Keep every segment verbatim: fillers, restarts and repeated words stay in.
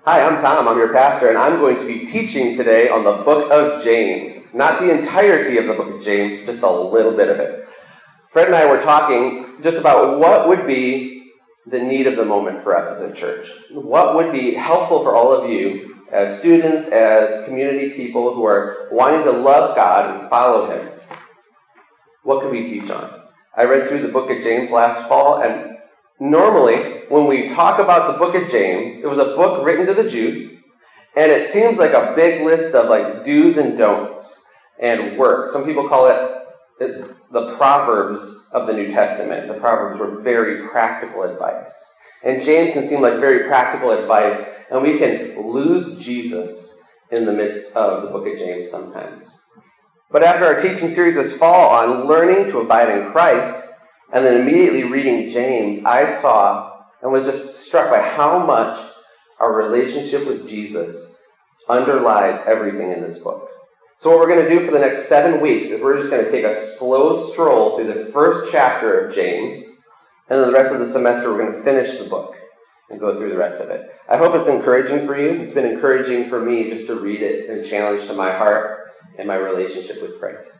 Hi, I'm Tom. I'm your pastor, and I'm going to be teaching today on the book of James. Not the entirety of the book of James, just a little bit of it. Fred and I were talking just about what would be the need of the moment for us as a church. What would be helpful for all of you as students, as community people who are wanting to love God and follow Him. What could we teach on? I read through the book of James last fall, and normally, when we talk about the book of James, it was a book written to the Jews, and it seems like a big list of like do's and don'ts and work. Some people call it the Proverbs of the New Testament. The Proverbs were very practical advice. And James can seem like very practical advice, and we can lose Jesus in the midst of the book of James sometimes. But after our teaching series this fall on learning to abide in Christ, and then immediately reading James, I saw and was just struck by how much our relationship with Jesus underlies everything in this book. So what we're going to do for the next seven weeks is we're just going to take a slow stroll through the first chapter of James, and then the rest of the semester we're going to finish the book and go through the rest of it. I hope it's encouraging for you. It's been encouraging for me just to read it, and a challenge to my heart and my relationship with Christ.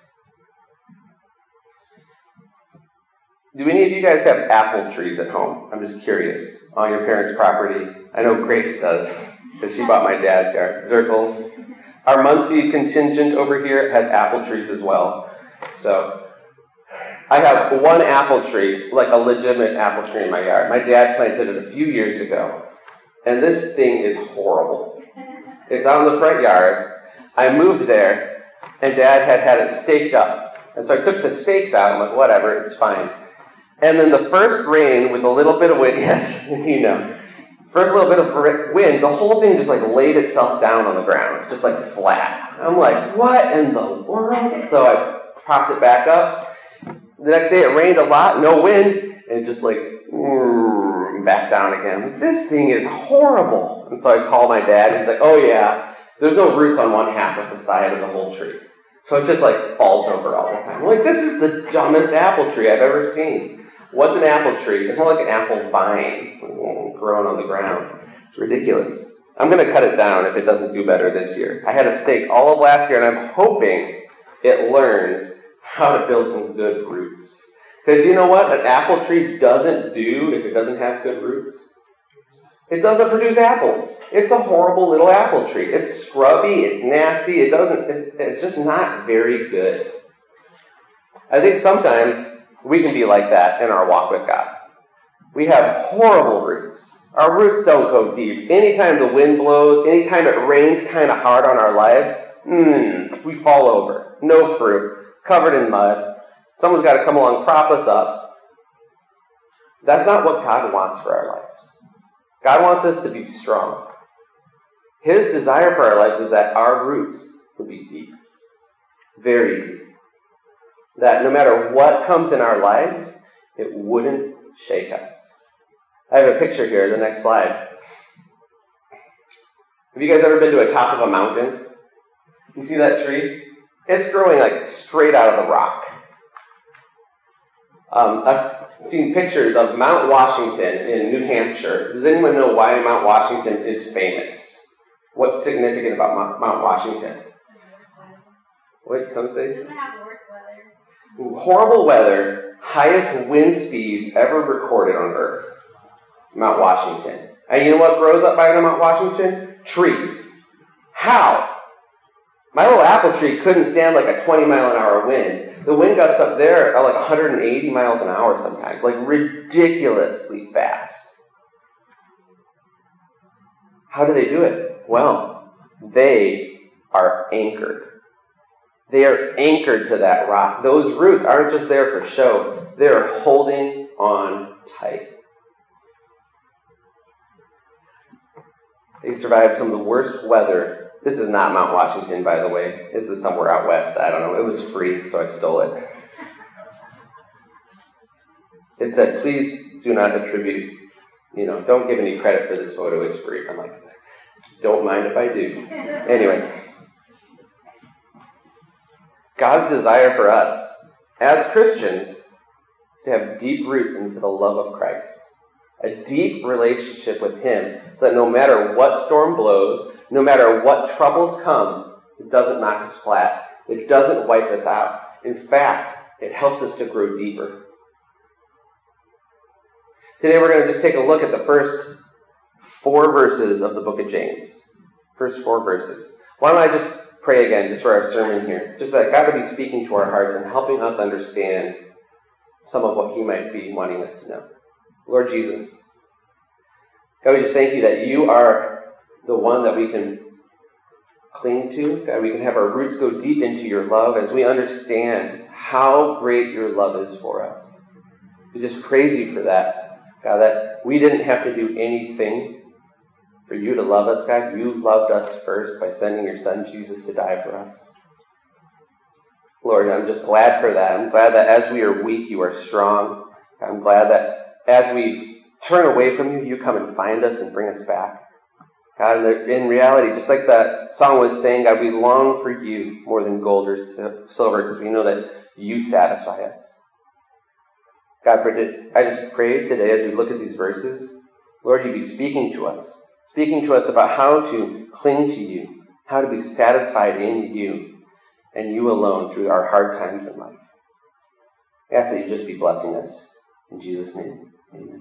Do any of you guys have apple trees at home? I'm just curious. On your parents' property? I know Grace does, because she bought my dad's yard. Zirkle. Our Muncie contingent over here has apple trees as well. So I have one apple tree, like a legitimate apple tree in my yard. My dad planted it a few years ago, and this thing is horrible. It's out in the front yard. I moved there, and Dad had had it staked up. And so I took the stakes out. I'm like, whatever, it's fine. And then the first rain with a little bit of wind, yes, you know, first little bit of wind, the whole thing just like laid itself down on the ground, just like flat. I'm like, what in the world? So I propped it back up. The next day it rained a lot, no wind, and it just like back down again. This thing is horrible. And so I called my dad. He's like, oh yeah, there's no roots on one half of the side of the whole tree. So it just like falls over all the time. I'm like, this is the dumbest apple tree I've ever seen. What's an apple tree? It's more like an apple vine growing on the ground. It's ridiculous. I'm going to cut it down if it doesn't do better this year. I had it staked all of last year, and I'm hoping it learns how to build some good roots. Because you know what? An apple tree doesn't do if it doesn't have good roots. It doesn't produce apples. It's a horrible little apple tree. It's scrubby. It's nasty. It doesn't. It's, it's just not very good. I think sometimes we can be like that in our walk with God. We have horrible roots. Our roots don't go deep. Anytime the wind blows, anytime it rains kind of hard on our lives, mm, we fall over. No fruit. Covered in mud. Someone's got to come along, prop us up. That's not what God wants for our lives. God wants us to be strong. His desire for our lives is that our roots would be deep. Very deep. That no matter what comes in our lives, it wouldn't shake us. I have a picture here, the next slide. Have you guys ever been to a top of a mountain? You see that tree? It's growing like straight out of the rock. Um, I've seen pictures of Mount Washington in New Hampshire. Does anyone know why Mount Washington is famous? What's significant about Mount, Mount Washington? What, some say? It doesn't have the worst weather. Horrible weather, highest wind speeds ever recorded on Earth. Mount Washington. And you know what grows up by Mount Washington? Trees. How? My little apple tree couldn't stand like a twenty mile an hour wind. The wind gusts up there are like one hundred eighty miles an hour sometimes, like ridiculously fast. How do they do it? Well, they are anchored. They are anchored to that rock. Those roots aren't just there for show. They are holding on tight. They survived some of the worst weather. This is not Mount Washington, by the way. This is somewhere out west. I don't know. It was free, so I stole it. It said, please do not attribute, you know, don't give any credit for this photo. It's free. I'm like, don't mind if I do. Anyway. God's desire for us, as Christians, is to have deep roots into the love of Christ. A deep relationship with him so that no matter what storm blows, no matter what troubles come, it doesn't knock us flat. It doesn't wipe us out. In fact, it helps us to grow deeper. Today we're going to just take a look at the first four verses of the book of James. First four verses. Why don't I just pray again just for our sermon here. Just that God would be speaking to our hearts and helping us understand some of what he might be wanting us to know. Lord Jesus, God, we just thank you that you are the one that we can cling to. God, we can have our roots go deep into your love as we understand how great your love is for us. We just praise you for that, God, that we didn't have to do anything for you to love us, God. You loved us first by sending your son, Jesus, to die for us. Lord, I'm just glad for that. I'm glad that as we are weak, you are strong. I'm glad that as we turn away from you, you come and find us and bring us back. God, in reality, just like that song was saying, God, we long for you more than gold or silver because we know that you satisfy us. God, I just pray today as we look at these verses, Lord, you be speaking to us, speaking to us about how to cling to you, how to be satisfied in you and you alone through our hard times in life. I ask that you just be blessing us. In Jesus' name, amen.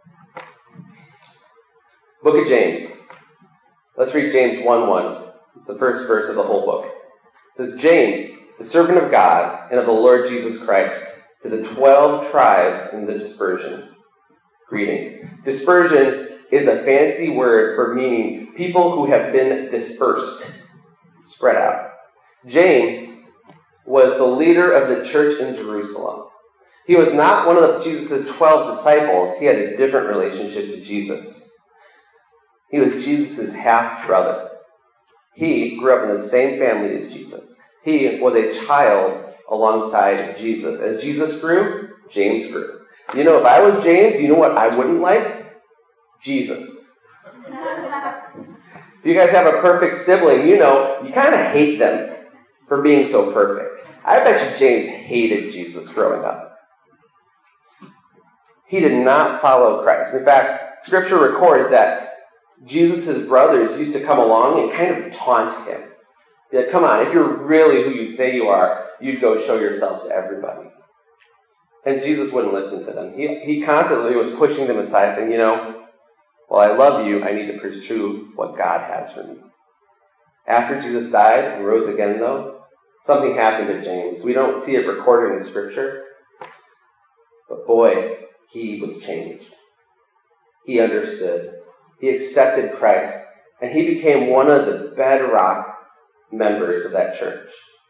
Book of James. Let's read James one one. It's the first verse of the whole book. It says, James, the servant of God and of the Lord Jesus Christ, to the twelve tribes in the dispersion. Greetings. Dispersion is a fancy word for meaning people who have been dispersed, spread out. James was the leader of the church in Jerusalem. He was not one of Jesus' twelve disciples. He had a different relationship to Jesus. He was Jesus' half-brother. He grew up in the same family as Jesus. He was a child alongside Jesus. As Jesus grew, James grew. You know, if I was James, you know what I wouldn't like? Jesus. If you guys have a perfect sibling, you know, you kind of hate them for being so perfect. I bet you James hated Jesus growing up. He did not follow Christ. In fact, Scripture records that Jesus' brothers used to come along and kind of taunt him. Yeah, come on, if you're really who you say you are, you'd go show yourself to everybody. And Jesus wouldn't listen to them. He, he constantly was pushing them aside, saying, you know, well, I love you, I need to pursue what God has for me. After Jesus died and rose again, though, something happened to James. We don't see it recorded in Scripture, but boy, he was changed. He understood. He accepted Christ, and he became one of the bedrock members of that church.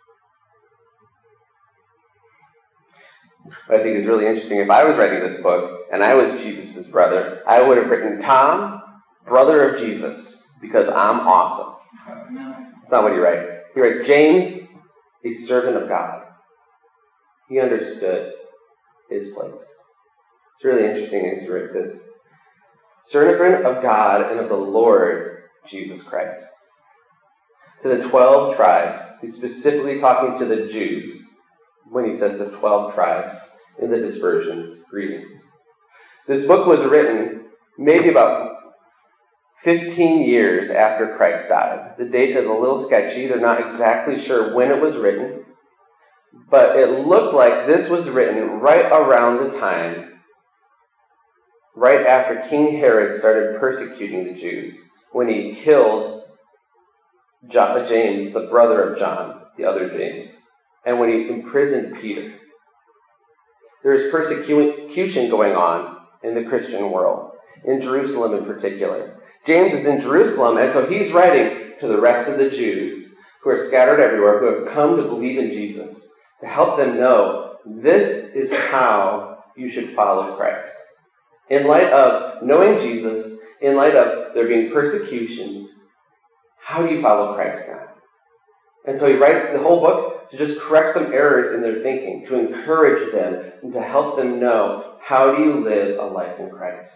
What I think is really interesting, if I was writing this book, and I was Jesus' brother, I would have written Tom, brother of Jesus, because I'm awesome. That's not what he writes. He writes, James, a servant of God. He understood his place. It's really interesting as he writes this. Servant of God and of the Lord Jesus Christ. To the twelve tribes, he's specifically talking to the Jews when he says the twelve tribes in the dispersions. Greetings. This book was written maybe about fifteen years after Christ died. The date is a little sketchy. They're not exactly sure when it was written, but it looked like this was written right around the time right after King Herod started persecuting the Jews, when he killed John, James, the brother of John, the other James, and when he imprisoned Peter. There is persecution going on in the Christian world, in Jerusalem in particular. James is in Jerusalem, and so he's writing to the rest of the Jews who are scattered everywhere, who have come to believe in Jesus, to help them know this is how you should follow Christ. In light of knowing Jesus, in light of there being persecutions, how do you follow Christ now? And so he writes the whole book to just correct some errors in their thinking, to encourage them, and to help them know, how do you live a life in Christ?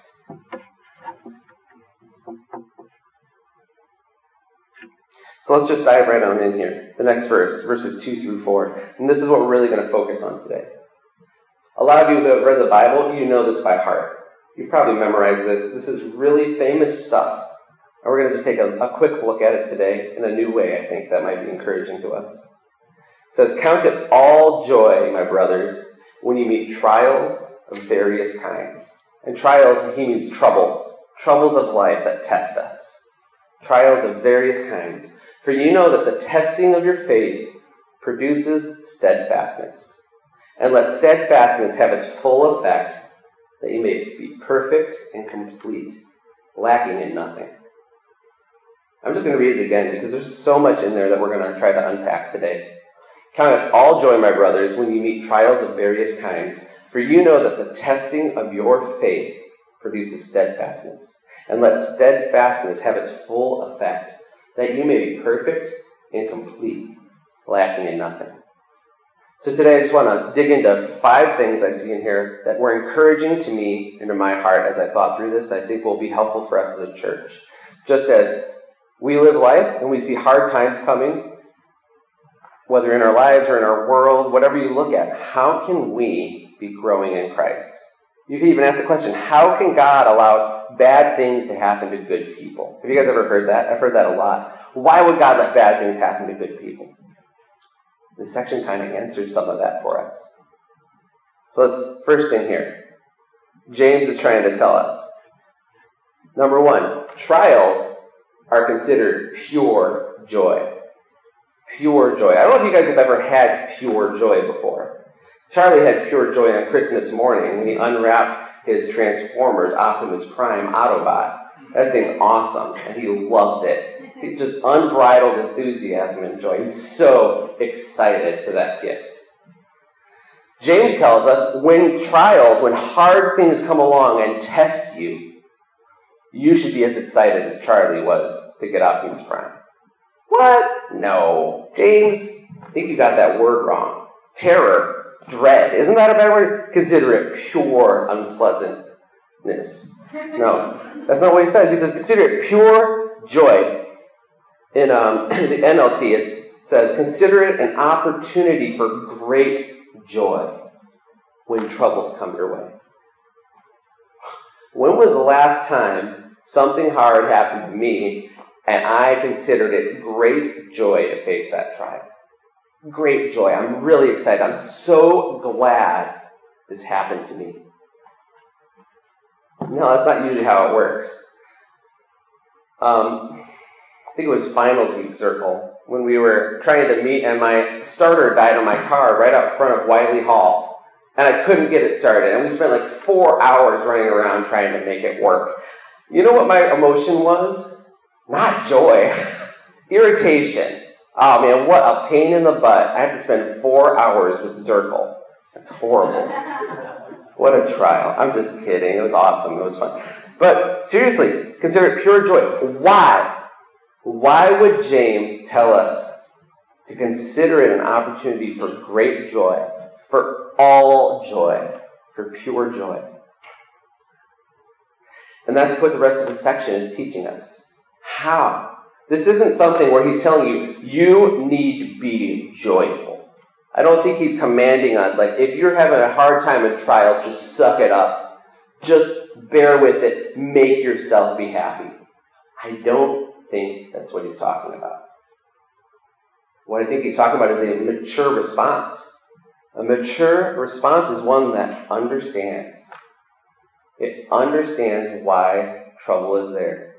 So let's just dive right on in here. The next verse, verses two through four. And this is what we're really going to focus on today. A lot of you who have read the Bible, you know this by heart. You've probably memorized this. This is really famous stuff. And we're going to just take a, a quick look at it today in a new way, I think, that might be encouraging to us. It says, "Count it all joy, my brothers, when you meet trials of various kinds." And trials, he means troubles. Troubles of life that test us. Trials of various kinds. "For you know that the testing of your faith produces steadfastness. And let steadfastness have its full effect, that you may be perfect and complete, lacking in nothing." I'm just going to read it again because there's so much in there that we're going to try to unpack today. "Count it all joy, my brothers, when you meet trials of various kinds, for you know that the testing of your faith produces steadfastness. And let steadfastness have its full effect, that you may be perfect and complete, lacking in nothing." So today I just want to dig into five things I see in here that were encouraging to me and to my heart as I thought through this. I think will be helpful for us as a church. Just as we live life and we see hard times coming, whether in our lives or in our world, whatever you look at, how can we be growing in Christ? You can even ask the question, how can God allow bad things to happen to good people? Have you guys ever heard that? I've heard that a lot. Why would God let bad things happen to good people? This section kind of answers some of that for us. So let's, first thing here, James is trying to tell us. Number one, trials are considered pure joy. Pure joy. I don't know if you guys have ever had pure joy before. Charlie had pure joy on Christmas morning when he unwrapped his Transformers Optimus Prime Autobot. That thing's awesome, and he loves it. He just unbridled enthusiasm and joy. He's so excited for that gift. James tells us when trials, when hard things come along and test you, you should be as excited as Charlie was to get Optimus Prime. What? No. James, I think you got that word wrong. Terror, dread. Isn't that a bad word? Consider it pure unpleasantness. No, that's not what he says. He says, consider it pure joy. In um, the N L T, it says, consider it an opportunity for great joy when troubles come your way. When was the last time something hard happened to me and I considered it great joy to face that trial? Great joy. I'm really excited. I'm so glad this happened to me. No, that's not usually how it works. Um, I think it was finals week circle when we were trying to meet and my starter died on my car right out front of Wiley Hall. And I couldn't get it started. And we spent like four hours running around trying to make it work. You know what my emotion was? Not joy. Irritation. Oh man, what a pain in the butt. I have to spend four hours with Zirkle. That's horrible. What a trial. I'm just kidding. It was awesome. It was fun. But seriously, consider it pure joy. Why? Why would James tell us to consider it an opportunity for great joy, for all joy, for pure joy? And that's what the rest of the section is teaching us. How? This isn't something where he's telling you, you need to be joyful. I don't think he's commanding us, like, if you're having a hard time in trials, just suck it up. Just bear with it. Make yourself be happy. I don't think that's what he's talking about. What I think he's talking about is a mature response. A mature response is one that understands. It understands why trouble is there.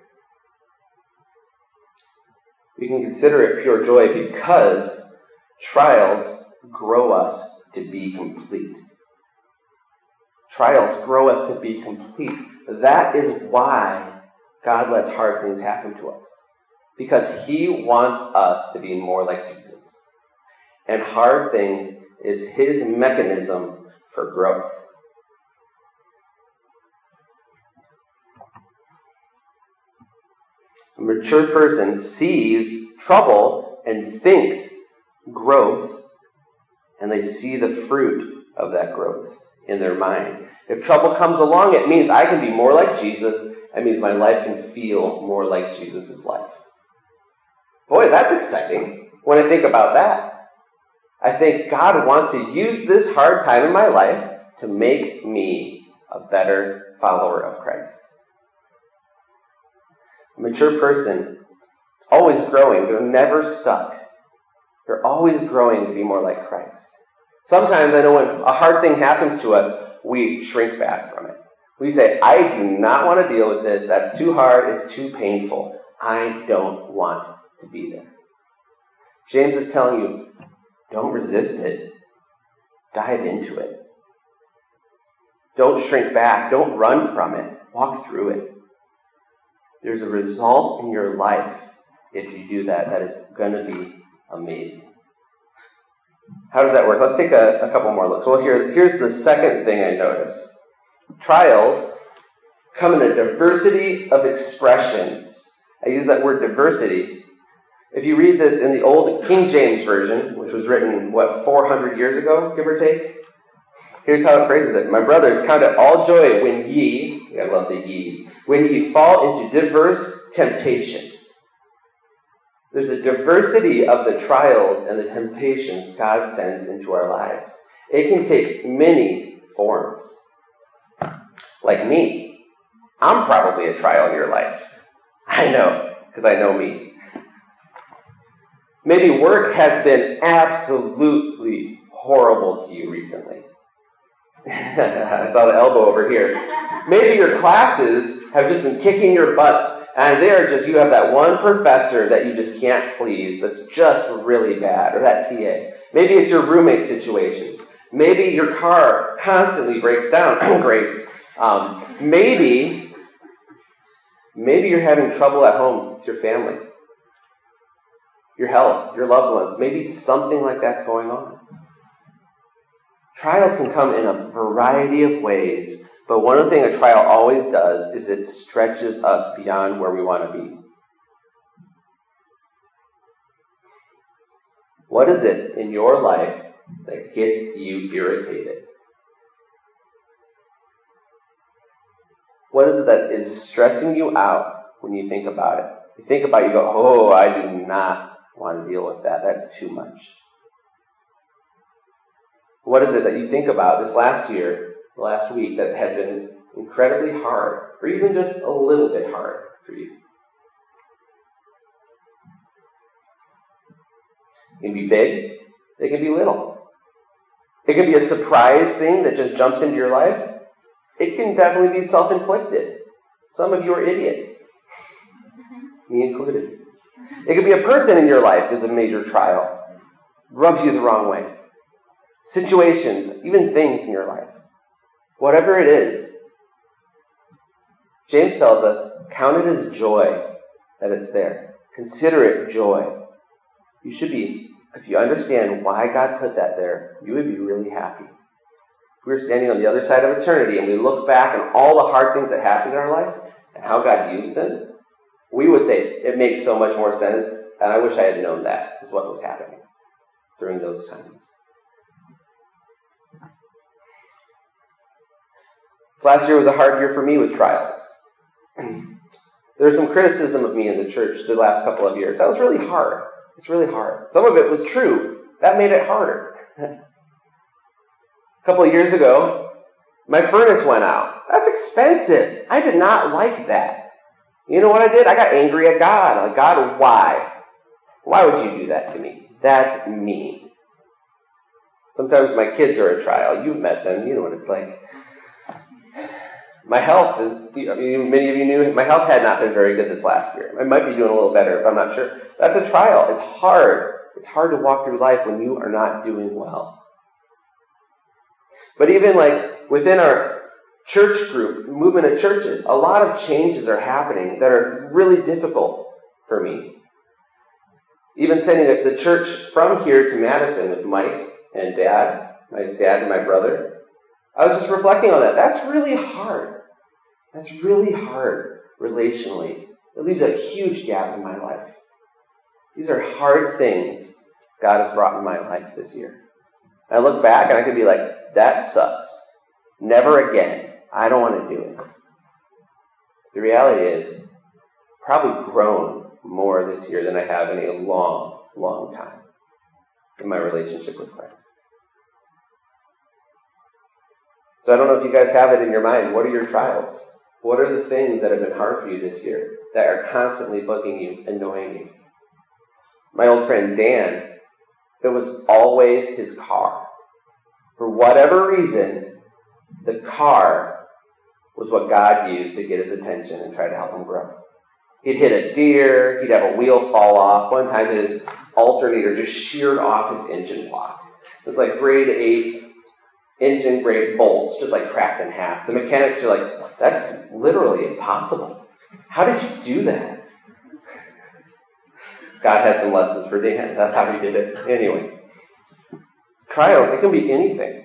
We can consider it pure joy because trials grow us to be complete. Trials grow us to be complete. That is why God lets hard things happen to us. Because he wants us to be more like Jesus. And hard things is his mechanism for growth. A mature person sees trouble and thinks growth, and they see the fruit of that growth in their mind. If trouble comes along, it means I can be more like Jesus. It means my life can feel more like Jesus' life. Boy, that's exciting when I think about that. I think God wants to use this hard time in my life to make me a better follower of Christ. A mature person is always growing. They're never stuck. They're always growing to be more like Christ. Sometimes I know when a hard thing happens to us, we shrink back from it. We say, I do not want to deal with this. That's too hard. It's too painful. I don't want to be there. James is telling you, don't resist it. Dive into it. Don't shrink back. Don't run from it. Walk through it. There's a result in your life if you do that. That is going to be amazing. How does that work? Let's take a, a couple more looks. Well, here, here's the second thing I notice. Trials come in a diversity of expressions. I use that word diversity. If you read this in the old King James Version, which was written, what, four hundred years ago, give or take? Here's how it phrases it. My brothers, count it all joy when ye, I love the ye's, when ye fall into diverse temptations. There's a diversity of the trials and the temptations God sends into our lives. It can take many forms. Like me. I'm probably a trial in your life. I know, because I know me. Maybe work has been absolutely horrible to you recently. I saw the elbow over here. Maybe your classes have just been kicking your butts, and they're just, you have that one professor that you just can't please that's just really bad, or that T A. Maybe it's your roommate situation. Maybe your car constantly breaks down. Grace. Um, maybe, maybe you're having trouble at home with your family, your health, your loved ones. Maybe something like that's going on. Trials can come in a variety of ways, but one thing a trial always does is it stretches us beyond where we want to be. What is it in your life that gets you irritated? What is it that is stressing you out when you think about it? You think about it, you go, oh, I do not want to deal with that. That's too much. What is it that you think about this last year, last week, that has been incredibly hard, or even just a little bit hard for you? It can be big. It can be little. It can be a surprise thing that just jumps into your life. It can definitely be self-inflicted. Some of you are idiots, me included. It could be a person in your life who's a major trial, rubs you the wrong way. Situations, even things in your life. Whatever it is, James tells us, count it as joy that it's there. Consider it joy. You should be, if you understand why God put that there, you would be really happy. If we were standing on the other side of eternity and we look back on all the hard things that happened in our life and how God used them, we would say, it makes so much more sense, and I wish I had known that is what was happening during those times. This last year was a hard year for me with trials. There was some criticism of me in the church the last couple of years. That was really hard. It's really hard. Some of it was true. That made it harder. A couple of years ago, my furnace went out. That's expensive. I did not like that. You know what I did? I got angry at God. Like, God, why? Why would you do that to me? That's mean. Sometimes my kids are a trial. You've met them. You know what it's like. My health is, I mean, many of you knew, my health had not been very good this last year. I might be doing a little better, but I'm not sure. That's a trial. It's hard. It's hard to walk through life when you are not doing well. But even like within our church group, movement of churches, a lot of changes are happening that are really difficult for me. Even sending the church from here to Madison with Mike and Dad, my dad and my brother, I was just reflecting on that. That's really hard. That's really hard relationally. It leaves a huge gap in my life. These are hard things God has brought in my life this year. I look back and I could be like, that sucks. Never again. I don't want to do it. The reality is, I've probably grown more this year than I have in a long, long time in my relationship with Christ. So I don't know if you guys have it in your mind. What are your trials? What are the things that have been hard for you this year that are constantly bugging you, annoying you? My old friend Dan, it was always his car. For whatever reason, the car was what God used to get his attention and try to help him grow. He'd hit a deer, he'd have a wheel fall off. One time his alternator just sheared off his engine block. It was like grade eight engine grade bolts, just like cracked in half. The mechanics are like, that's literally impossible. How did you do that? God had some lessons for Dan. That's how he did it. Anyway, trials, it can be anything.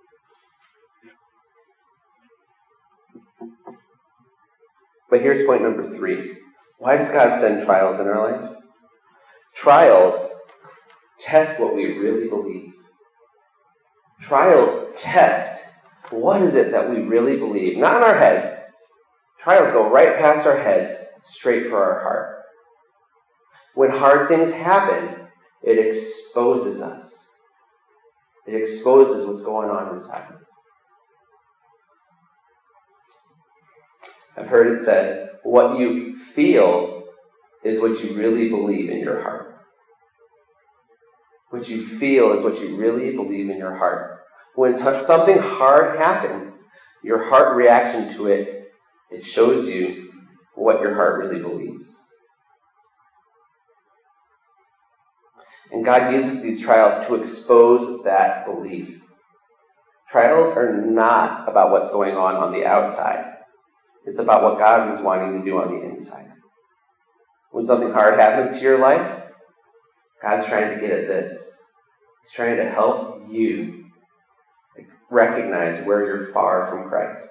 But here's point number three. Why does God send trials in our life? Trials test what we really believe. Trials test what is it that we really believe. Not in our heads. Trials go right past our heads, straight for our heart. When hard things happen, it exposes us. It exposes what's going on inside. I've heard it said, what you feel is what you really believe in your heart. What you feel is what you really believe in your heart. When something hard happens, your heart reaction to it, it shows you what your heart really believes. And God uses these trials to expose that belief. Trials are not about what's going on on the outside. It's about what God is wanting to do on the inside. When something hard happens to your life, God's trying to get at this. He's trying to help you recognize where you're far from Christ.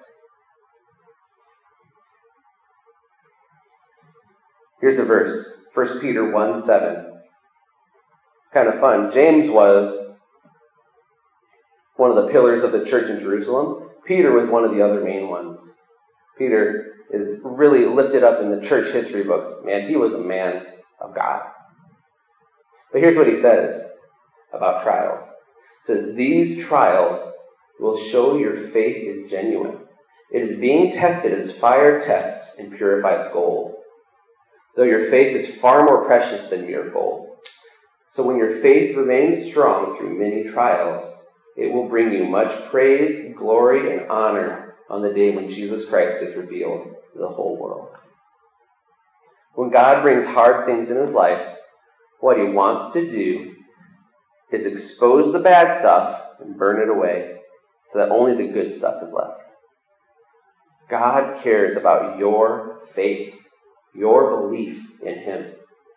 Here's a verse, First Peter one seven. It's kind of fun. James was one of the pillars of the church in Jerusalem. Peter was one of the other main ones. Peter is really lifted up in the church history books. Man, he was a man of God. But here's what he says about trials. It says, these trials will show your faith is genuine. It is being tested as fire tests and purifies gold, though your faith is far more precious than mere gold. So when your faith remains strong through many trials, it will bring you much praise, glory, and honor on the day when Jesus Christ is revealed to the whole world. When God brings hard things in his life, what he wants to do is expose the bad stuff and burn it away so that only the good stuff is left. God cares about your faith, your belief in him.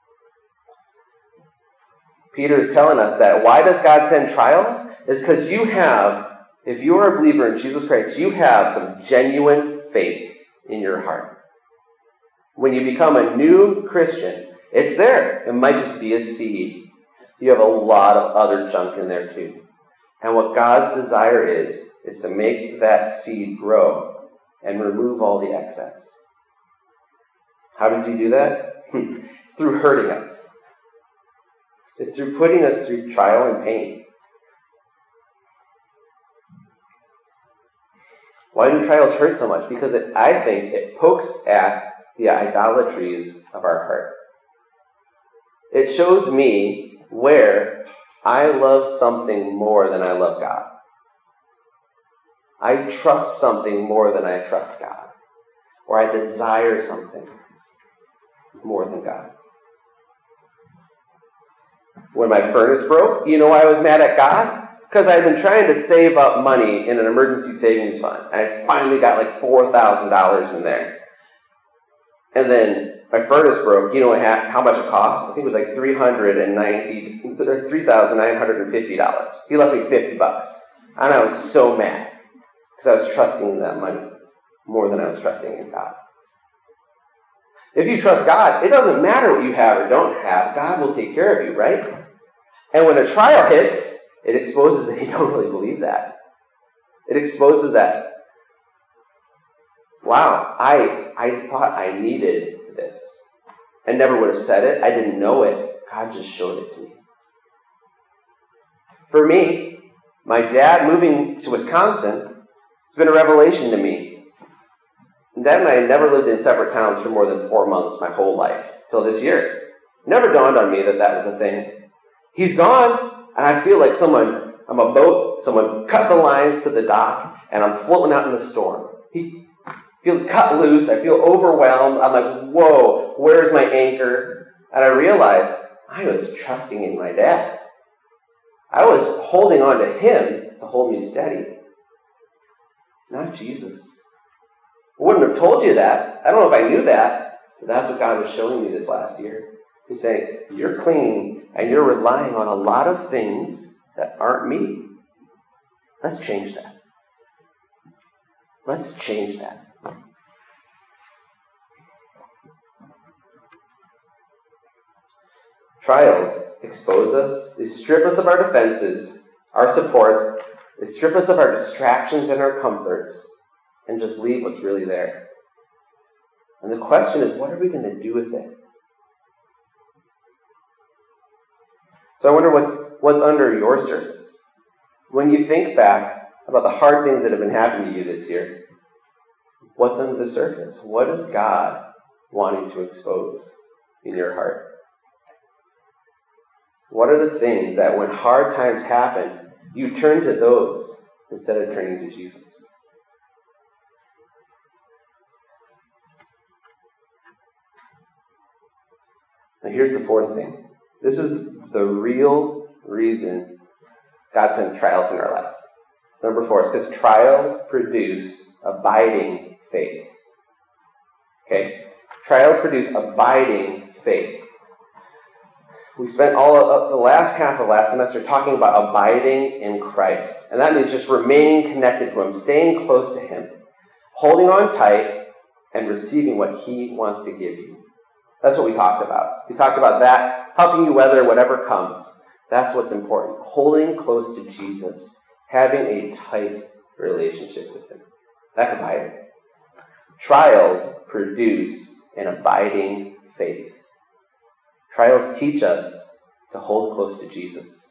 Peter is telling us that why does God send trials? It's because you have, if you are a believer in Jesus Christ, you have some genuine faith in your heart. When you become a new Christian, it's there. It might just be a seed. You have a lot of other junk in there too. And what God's desire is, is to make that seed grow and remove all the excess. How does he do that? It's through hurting us. It's through putting us through trial and pain. Why do trials hurt so much? Because it, I think it pokes at the idolatries of our heart. It shows me where I love something more than I love God. I trust something more than I trust God. Or I desire something more than God. When my furnace broke, you know why I was mad at God? Because I had been trying to save up money in an emergency savings fund. And I finally got like four thousand dollars in there. And then my furnace broke. You know what, how much it cost? I think it was like three hundred ninety dollars, three thousand nine hundred fifty dollars. He left me fifty bucks. And I was so mad. Because I was trusting in that money more than I was trusting in God. If you trust God, it doesn't matter what you have or don't have. God will take care of you, right? And when a trial hits, it exposes that you don't really believe that. It exposes that, wow, I, I thought I needed this. I never would have said it. I didn't know it. God just showed it to me. For me, my dad moving to Wisconsin It's been a revelation to me. Dad and I never lived in separate towns for more than four months my whole life, till this year. Never dawned on me that that was a thing. He's gone, and I feel like someone, I'm a boat, someone cut the lines to the dock, and I'm floating out in the storm. He I feel cut loose, I feel overwhelmed. I'm like, whoa, where's my anchor? And I realized I was trusting in my dad. I was holding on to him to hold me steady, not Jesus. I wouldn't have told you that. I don't know if I knew that, but that's what God was showing me this last year. He's saying, you're clinging and you're relying on a lot of things that aren't me. Let's change that. Let's change that. Trials expose us. They strip us of our defenses, our supports. They strip us of our distractions and our comforts and just leave what's really there. And the question is, what are we going to do with it? So I wonder what's what's under your surface. When you think back about the hard things that have been happening to you this year, what's under the surface? What is God wanting to expose in your heart? What are the things that when hard times happen, you turn to those instead of turning to Jesus? Now here's the fourth thing. This is the real reason God sends trials in our life. It's number four. It's because trials produce abiding faith. Okay? Trials produce abiding faith. We spent all of the last half of last semester talking about abiding in Christ. And that means just remaining connected to Him, staying close to Him, holding on tight, and receiving what He wants to give you. That's what we talked about. We talked about that, helping you weather whatever comes. That's what's important. Holding close to Jesus, having a tight relationship with Him. That's abiding. Trials produce an abiding faith. Trials teach us to hold close to Jesus.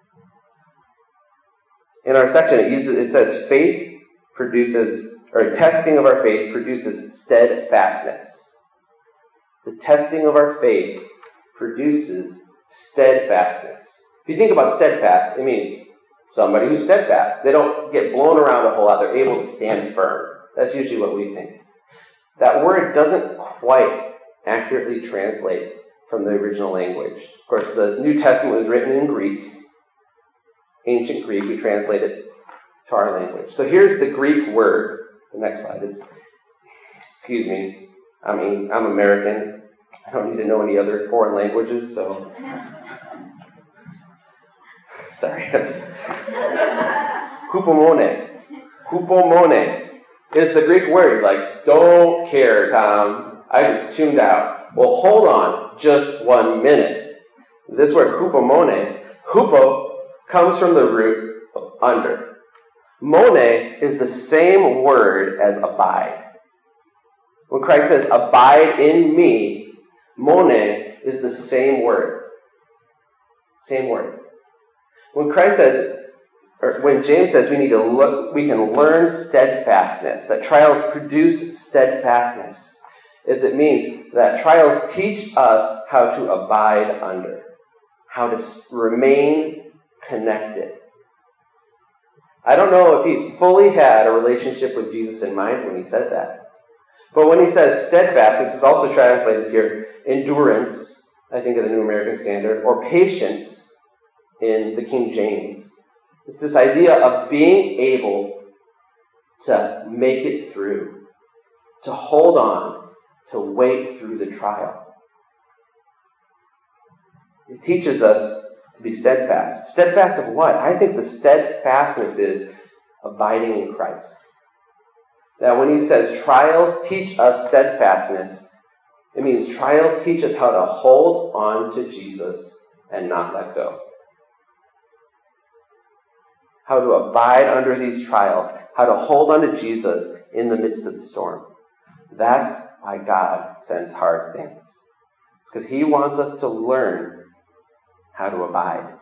In our section, it uses it says faith produces, or testing of our faith produces steadfastness. The testing of our faith produces steadfastness. If you think about steadfast, it means somebody who's steadfast. They don't get blown around a whole lot. They're able to stand firm. That's usually what we think. That word doesn't quite accurately translate from the original language. Of course, the New Testament was written in Greek, ancient Greek. We translate it to our language. So here's the Greek word. The next slide is, excuse me, I mean, I'm American. I don't need to know any other foreign languages, so. Sorry. Hupomone. Hupomone is the Greek word. Like, don't care, Tom. I just tuned out. Well, hold on just one minute. This word, hupomone, hupo comes from the root of under. Mone is the same word as abide. When Christ says, abide in me, mone is the same word. Same word. When Christ says, or when James says we need to look, we can learn steadfastness, that trials produce steadfastness, is it means that trials teach us how to abide under, how to remain connected. I don't know if he fully had a relationship with Jesus in mind when he said that. But when he says steadfast, this is also translated here, endurance, I think of the New American Standard, or patience in the King James. It's this idea of being able to make it through, to hold on, to wait through the trial. It teaches us to be steadfast. Steadfast of what? I think the steadfastness is abiding in Christ. That when he says trials teach us steadfastness, it means trials teach us how to hold on to Jesus and not let go. How to abide under these trials, how to hold on to Jesus in the midst of the storm. That's why God sends hard things. It's because he wants us to learn how to abide.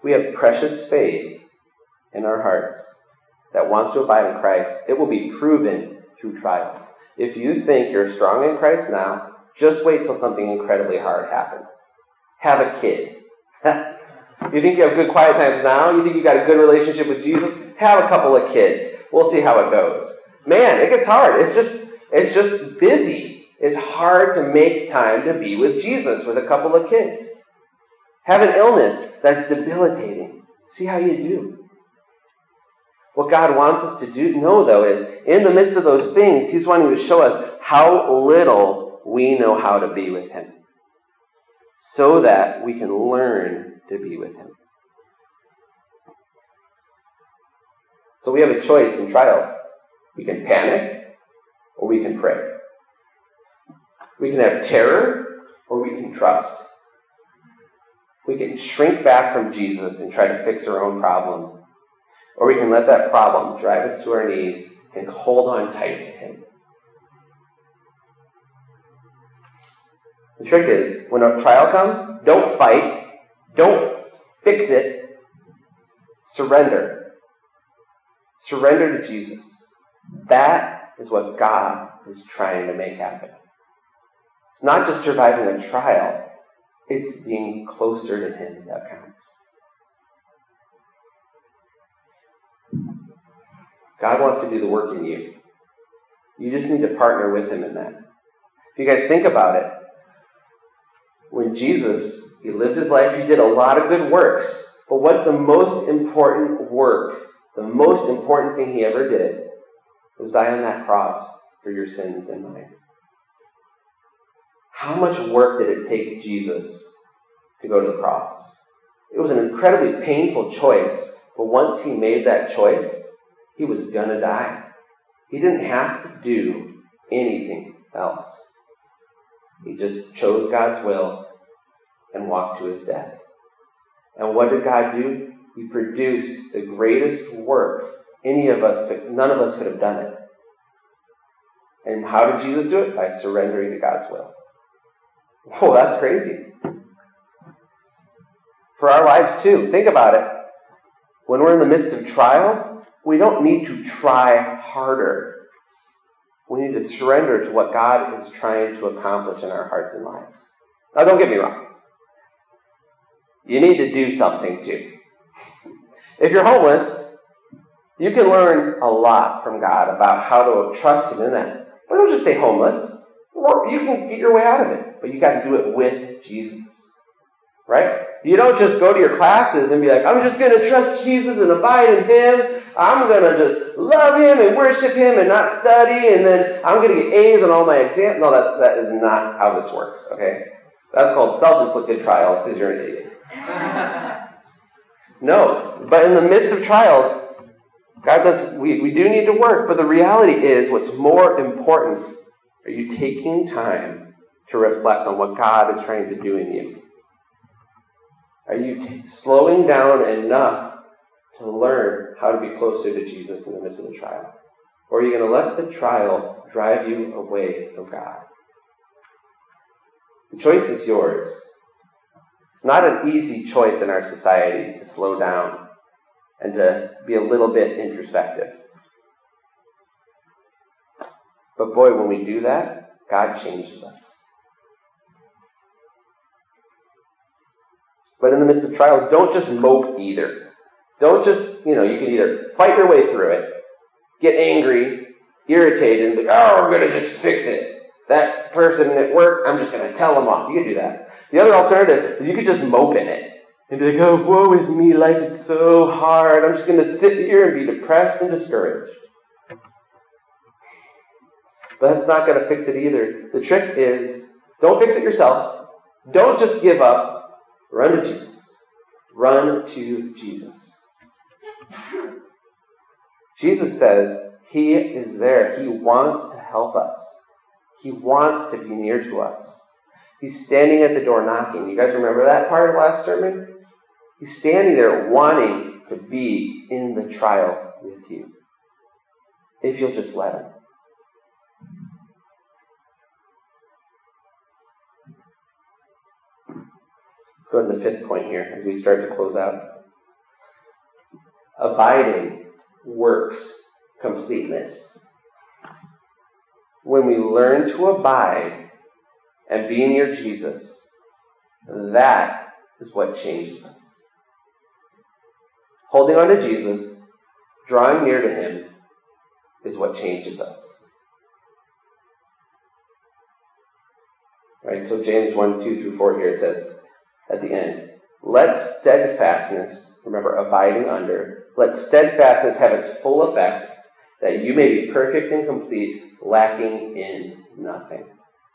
If we have precious faith in our hearts that wants to abide in Christ, it will be proven through trials. If you think you're strong in Christ now, just wait till something incredibly hard happens. Have a kid. You think you have good quiet times now? You think you got a good relationship with Jesus? Have a couple of kids. We'll see how it goes. Man, it gets hard. It's just, it's just busy. It's hard to make time to be with Jesus with a couple of kids. Have an illness that's debilitating. See how you do. What God wants us to do, know, though, is in the midst of those things, He's wanting to show us how little we know how to be with Him, so that we can learn to be with Him. So we have a choice in trials. We can panic, or we can pray. We can have terror, or we can trust. We can shrink back from Jesus and try to fix our own problem. Or we can let that problem drive us to our knees and hold on tight to Him. The trick is, when a trial comes, don't fight, don't fix it, surrender. Surrender to Jesus. That is what God is trying to make happen. It's not just surviving a trial, it's being closer to Him that counts. God wants to do the work in you. You just need to partner with Him in that. If you guys think about it, when Jesus, He lived His life, He did a lot of good works. But what's the most important work, the most important thing He ever did, was die on that cross for your sins and mine. How much work did it take Jesus to go to the cross? It was an incredibly painful choice, but once He made that choice, He was going to die. He didn't have to do anything else. He just chose God's will and walked to His death. And what did God do? He produced the greatest work any of us could, none of us could have done it. And how did Jesus do it? By surrendering to God's will. Whoa, that's crazy. For our lives too, think about it. When we're in the midst of trials, we don't need to try harder. We need to surrender to what God is trying to accomplish in our hearts and lives. Now, don't get me wrong. You need to do something too. If you're homeless, you can learn a lot from God about how to trust Him in that. But don't just stay homeless. Or you can get your way out of it. But you got to do it with Jesus. Right? You don't just go to your classes and be like, I'm just going to trust Jesus and abide in Him. I'm going to just love Him and worship Him and not study. And then I'm going to get A's on all my exams. No, that's, that is not how this works. Okay? That's called self-inflicted trials because you're an idiot. No. But in the midst of trials, God does, we, we do need to work. But the reality is, what's more important, are you taking time to reflect on what God is trying to do in you? Are you t- slowing down enough to learn how to be closer to Jesus in the midst of the trial? Or are you going to let the trial drive you away from God? The choice is yours. It's not an easy choice in our society to slow down and to be a little bit introspective. But boy, when we do that, God changes us. But in the midst of trials, don't just mope either. Don't just, you know, you can either fight your way through it, get angry, irritated, and be like, oh, I'm going to just fix it. That person at work, I'm just going to tell them off. You can do that. The other alternative is you could just mope in it and be like, oh, woe is me. Life is so hard. I'm just going to sit here and be depressed and discouraged. But that's not going to fix it either. The trick is, don't fix it yourself. Don't just give up. Run to Jesus. Run to Jesus. Jesus says He is there. He wants to help us. He wants to be near to us. He's standing at the door knocking. You guys remember that part of last sermon? He's standing there wanting to be in the trial with you. If you'll just let Him. Let's go to the fifth point here as we start to close out. Abiding works completeness. When we learn to abide and be near Jesus, that is what changes us. Holding on to Jesus, drawing near to him, is what changes us. Right, so James one, two through four here, it says at the end, let steadfastness, remember abiding under, let steadfastness have its full effect, that you may be perfect and complete, lacking in nothing.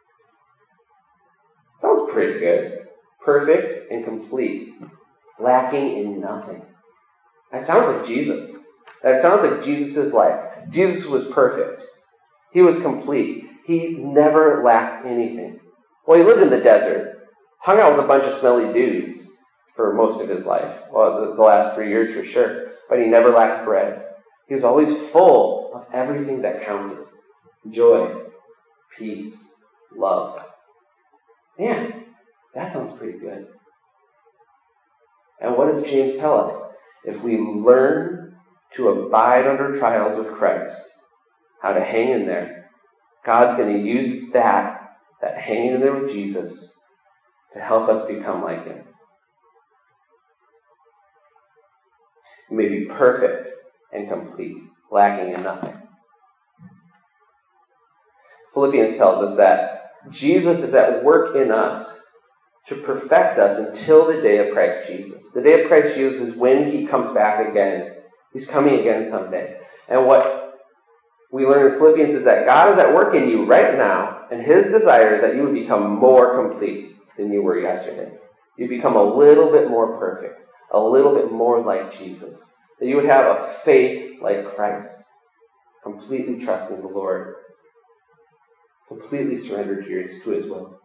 Sounds pretty good. Perfect and complete, lacking in nothing. That sounds like Jesus. That sounds like Jesus' life. Jesus was perfect. He was complete. He never lacked anything. Well, he lived in the desert, hung out with a bunch of smelly dudes for most of his life. Well, the, the last three years for sure. But he never lacked bread. He was always full of everything that counted. Joy, peace, love. Man, that sounds pretty good. And what does James tell us? If we learn to abide under trials with Christ, how to hang in there, God's going to use that, that hanging in there with Jesus, to help us become like him. You may be perfect and complete, lacking in nothing. Philippians tells us that Jesus is at work in us to perfect us until the day of Christ Jesus. The day of Christ Jesus is when he comes back again. He's coming again someday. And what we learn in Philippians is that God is at work in you right now, and his desire is that you would become more complete than you were yesterday. You become a little bit more perfect, a little bit more like Jesus. That you would have a faith like Christ, completely trusting the Lord, completely surrendered to his, to his will.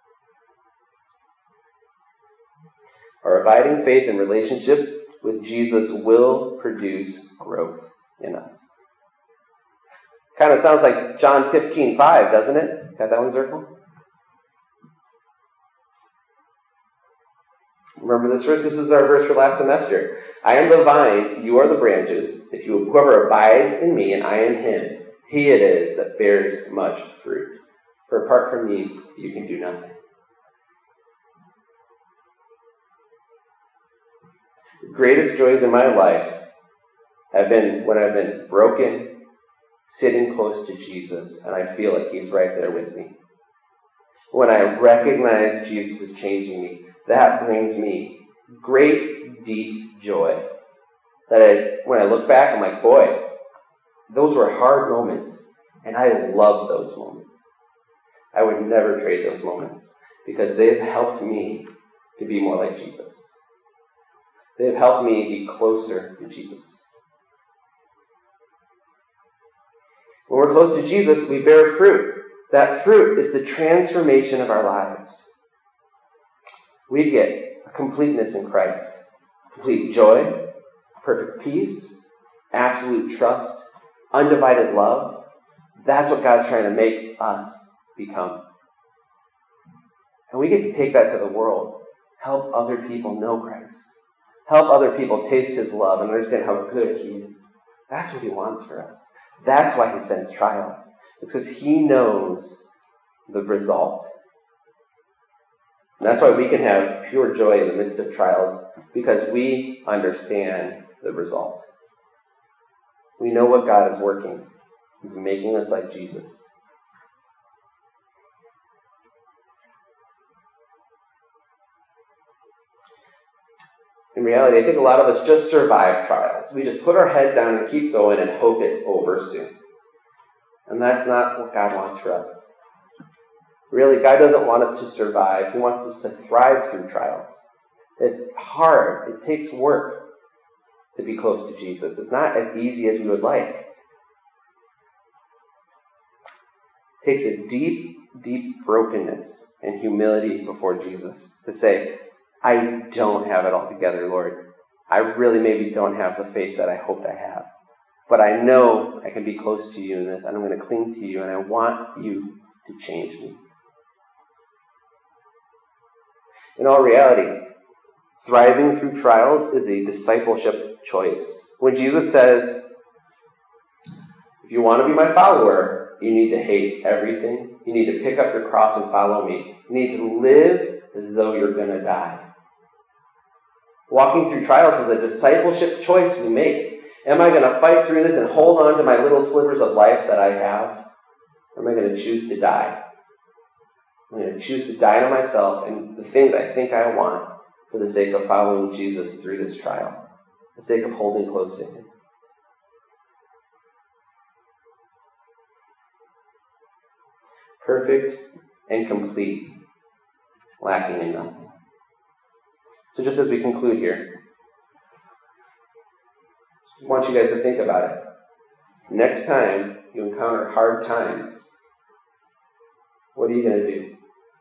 Our abiding faith and relationship with Jesus will produce growth in us. Kind of sounds like John fifteen five, doesn't it? Got that one circled? Remember this verse? This is our verse for last semester. I am the vine, you are the branches. If you whoever abides in me and I in him, he it is that bears much fruit. For apart from me, you can do nothing. The greatest joys in my life have been when I've been broken, sitting close to Jesus, and I feel like he's right there with me. When I recognize Jesus is changing me, that brings me great, deep joy. That I, when I look back, I'm like, boy, those were hard moments, and I love those moments. I would never trade those moments because they've helped me to be more like Jesus. They've helped me be closer to Jesus. When we're close to Jesus, we bear fruit. That fruit is the transformation of our lives. We get a completeness in Christ. Complete joy, perfect peace, absolute trust, undivided love. That's what God's trying to make us become. And we get to take that to the world. Help other people know Christ. Help other people taste his love and understand how good he is. That's what he wants for us. That's why he sends trials. It's because he knows the result. And that's why we can have pure joy in the midst of trials, because we understand the result. We know what God is working. He's making us like Jesus. In reality, I think a lot of us just survive trials. We just put our head down and keep going and hope it's over soon. And that's not what God wants for us. Really, God doesn't want us to survive. He wants us to thrive through trials. It's hard. It takes work to be close to Jesus. It's not as easy as we would like. It takes a deep, deep brokenness and humility before Jesus to say, I don't have it all together, Lord. I really maybe don't have the faith that I hoped I have. But I know I can be close to you in this, and I'm going to cling to you, and I want you to change me. In all reality, thriving through trials is a discipleship choice. When Jesus says, if you want to be my follower, you need to hate everything. You need to pick up your cross and follow me. You need to live as though you're going to die. Walking through trials is a discipleship choice we make. Am I going to fight through this and hold on to my little slivers of life that I have? Or am I going to choose to die? I'm going to choose to die to myself and the things I think I want for the sake of following Jesus through this trial, the sake of holding close to him. Perfect and complete, lacking in nothing. So just as we conclude here, I want you guys to think about it. Next time you encounter hard times, what are you going to do?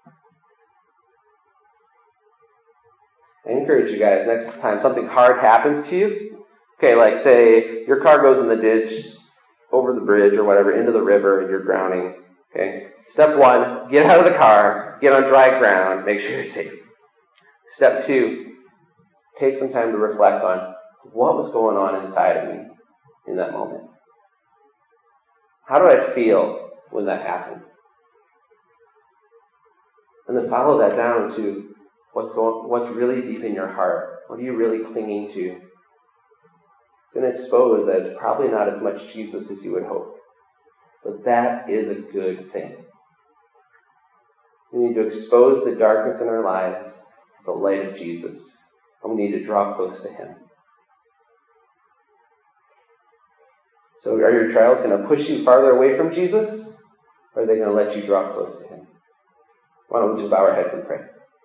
I encourage you guys, next time something hard happens to you, okay, like say your car goes in the ditch, over the bridge or whatever, into the river, and you're drowning, okay? Step one, get out of the car, get on dry ground, make sure you're safe. Step two, take some time to reflect on what was going on inside of me in that moment. How did I feel when that happened? And then follow that down to what's going, what's really deep in your heart. What are you really clinging to? It's going to expose that it's probably not as much Jesus as you would hope. But that is a good thing. We need to expose the darkness in our lives to the light of Jesus. And we need to draw close to him. So are your trials going to push you farther away from Jesus? Or are they going to let you draw close to him? Why don't we just bow our heads and pray?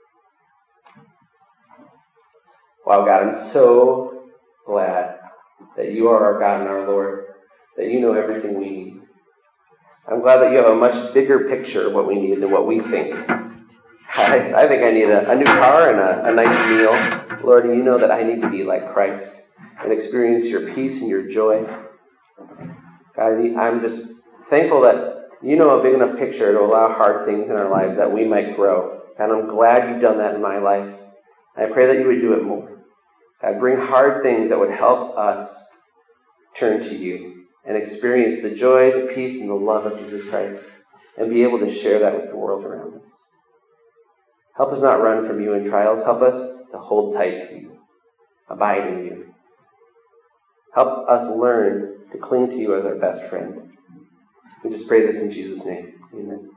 Wow, God, I'm so glad that you are our God and our Lord, that you know everything we need. I'm glad that you have a much bigger picture of what we need than what we think. I, I think I need a, a new car and a, a nice meal. Lord, you know that I need to be like Christ and experience your peace and your joy. God, I'm just thankful that you know a big enough picture to allow hard things in our lives that we might grow. And I'm glad you've done that in my life. I pray that you would do it more. God, bring hard things that would help us turn to you and experience the joy, the peace, and the love of Jesus Christ and be able to share that with the world around us. Help us not run from you in trials. Help us to hold tight to you, abide in you. Help us learn to cling to you as our best friend. We just pray this in Jesus' name. Amen.